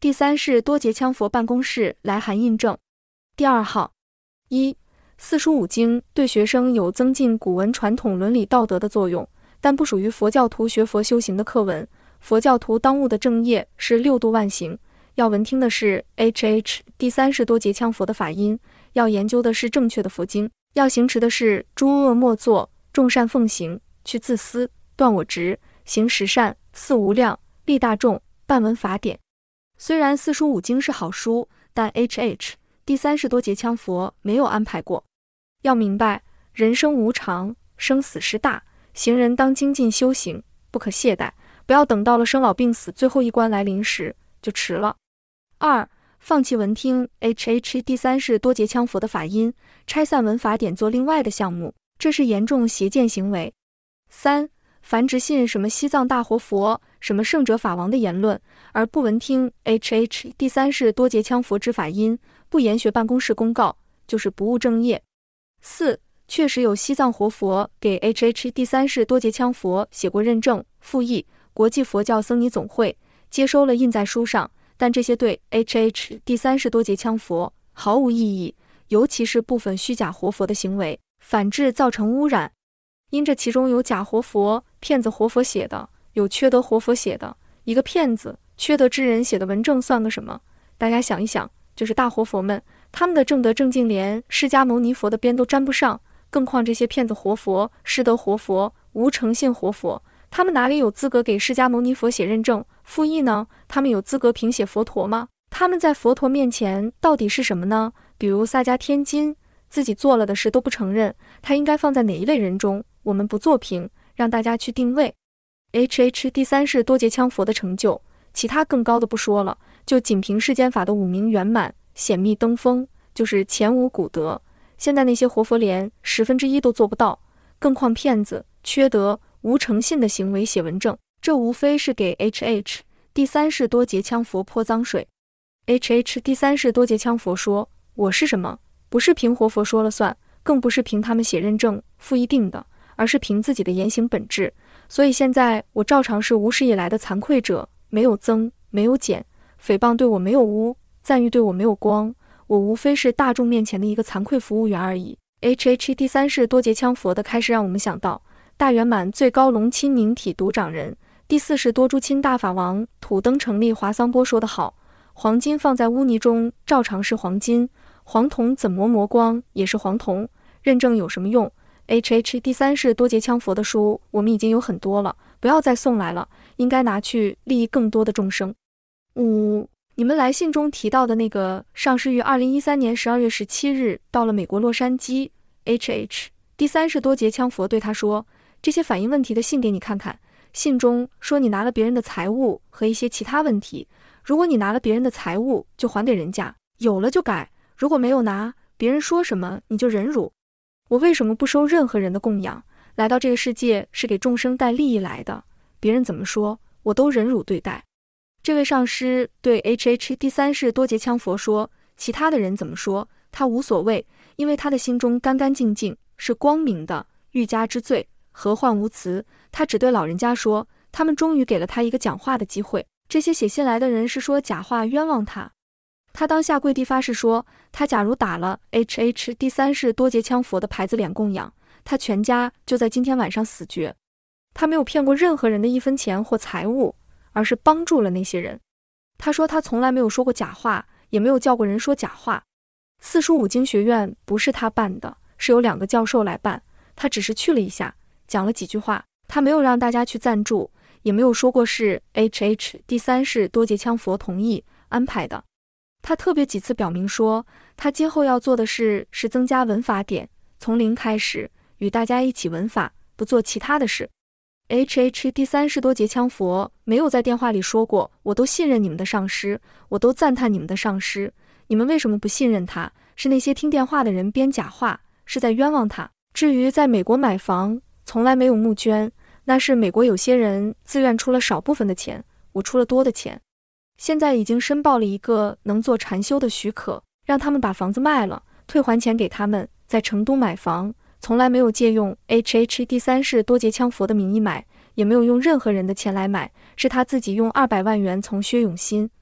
第三世多杰羌佛办公室来函印证。第2号，1、四书五经对学生有增进古文传统伦理道德的作用，但不属于佛教徒学佛修行的课文。佛教徒当务的正业是六度万行，要闻听的是 第三世多杰羌佛的法音，要研究的是正确的佛经，要行持的是诸恶莫作，众善奉行，去自私，断我执，行十善，四无量，利大众，办闻法典。虽然四书五经是好书，但第三世多杰羌佛没有安排过。要明白，人生无常，生死事大，行人当精进修行，不可懈怠，不要等到了生老病死最后一关来临时就迟了。2、放弃闻听第三世多杰羌佛的法音，拆散闻法典做另外的项目，这是严重邪见行为。3、凡直信什么西藏大活佛、什么圣者法王的言论，而不闻听第三世多杰羌佛之法音，不研学办公室公告，就是不务正业。4、确实有西藏活佛给第三世多杰羌佛写过认证、复译，国际佛教僧尼总会接收了印在书上，但这些对第三世多杰羌佛毫无意义，尤其是部分虚假活佛的行为，反致造成污染。因这其中有假活佛、骗子活佛写的，有缺德活佛写的，一个骗子、缺德之人写的文证算个什么？大家想一想，就是大活佛们，他们的正德正境连释迦牟尼佛的边都沾不上，更况这些骗子活佛、失德活佛、无诚信活佛，他们哪里有资格给释迦牟尼佛写认证、复译呢？他们有资格评写佛陀吗？他们在佛陀面前到底是什么呢？比如萨迦天金，自己做了的事都不承认，他应该放在哪一类人中？我们不做评，让大家去定位。第三世多杰羌佛的成就，其他更高的不说了，就仅凭世间法的五明圆满、显密登峰，就是前无古德。现在那些活佛连1/10都做不到，更况骗子、缺德、无诚信的行为写文证，这无非是给第三世多杰羌佛泼脏水。第三世多杰羌佛说，我是什么？不是凭活佛说了算，更不是凭他们写认证、复议定的，而是凭自己的言行本质。所以现在我照常是无始以来的惭愧者，没有增，没有减，诽谤对我没有污，赞誉对我没有光，我无非是大众面前的一个惭愧服务员而已。第三世多杰羌佛的开始让我们想到，大圆满最高龙亲凝体独掌人，第四世多珠亲大法王土登成立华桑波说得好，黄金放在污泥中照常是黄金，黄铜怎磨光也是黄铜，认证有什么用？第三世多杰羌佛的书我们已经有很多了，不要再送来了，应该拿去利益更多的众生。5、你们来信中提到的那个上师于2013年12月17日到了美国洛杉矶，第三世多杰羌佛对他说，这些反映问题的信给你看看，信中说你拿了别人的财物和一些其他问题，如果你拿了别人的财物就还给人家，有了就改，如果没有拿，别人说什么你就忍辱。我为什么不收任何人的供养？来到这个世界是给众生带利益来的，别人怎么说我都忍辱对待。这位上师对第三世多杰羌佛说，其他的人怎么说他无所谓，因为他的心中干干净净，是光明的，欲加之罪，何患无辞。他只对老人家说，他们终于给了他一个讲话的机会，这些写信来的人是说假话冤枉他。他当下跪地发誓说，他假如打了第三世多杰羌佛的牌子脸供养，他全家就在今天晚上死绝。他没有骗过任何人的一分钱或财物，而是帮助了那些人。他说他从来没有说过假话，也没有叫过人说假话。四书五经学院不是他办的，是有2个教授来办，他只是去了一下，讲了几句话，他没有让大家去赞助，也没有说过是第三世多杰羌佛同意安排的。他特别几次表明说，他今后要做的事是增加文法典，从零开始，与大家一起文法，不做其他的事。第三世多杰羌佛没有在电话里说过，我都信任你们的上师，我都赞叹你们的上师，你们为什么不信任他？是那些听电话的人编假话，是在冤枉他。至于在美国买房，从来没有募捐，那是美国有些人自愿出了少部分的钱，我出了多的钱。现在已经申报了一个能做禅修的许可，让他们把房子卖了，退还钱给他们，在成都买房，从来没有借用第三世多杰羌佛的名义买，也没有用任何人的钱来买，是他自己用200万元从薛永新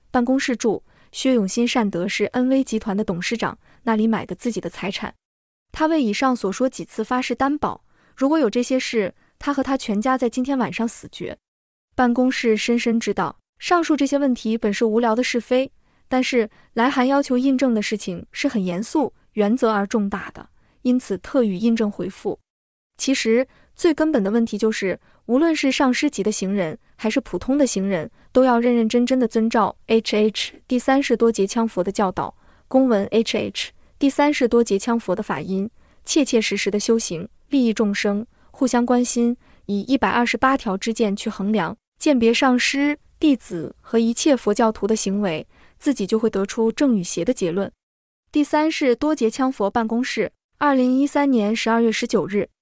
办公室住，薛永新善德是恩威集团的董事长，那里买的自己的财产。他为以上所说几次发誓担保，如果有这些事，他和他全家在今天晚上死绝。办公室深深知道，上述这些问题本是无聊的是非，但是来函要求印证的事情是很严肃、原则而重大的，因此特予印证回复。其实最根本的问题就是，无论是上师级的行人还是普通的行人，都要认认真真的遵照 HH 第三世多杰羌佛的教导，公闻 HH 第三世多杰羌佛的法音，切切实实的修行，利益众生，互相关心，以128条之见去衡量鉴别上师、弟子和一切佛教徒的行为，自己就会得出正与邪的结论。第三世多杰羌佛办公室，2013年12月19日。